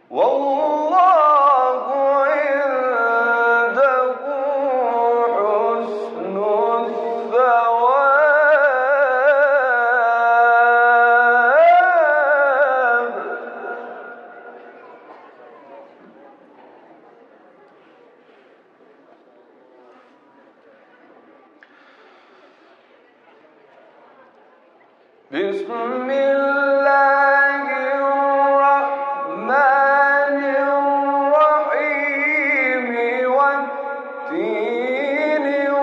والله عنده حسن الثواب. بسم الله الرحمن الرحيم والتين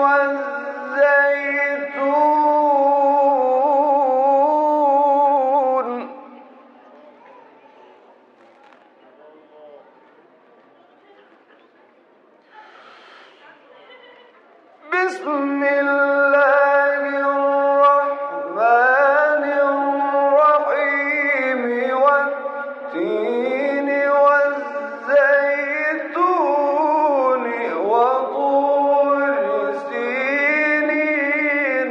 والزيتون. بسم الله الرحمن الرحيم والتين والزيتون وطور سينين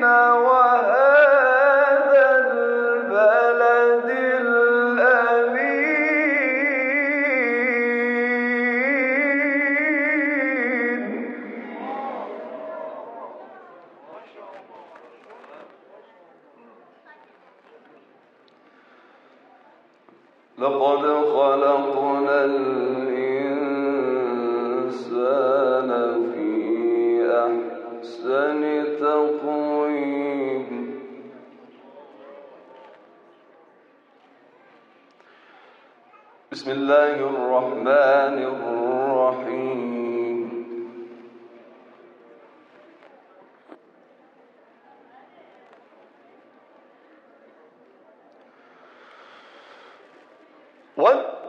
وهذا البلد الأمين. لقد خلقنا الإنسان في أحسن تقويم. بسم الله الرحمن الرحيم. What?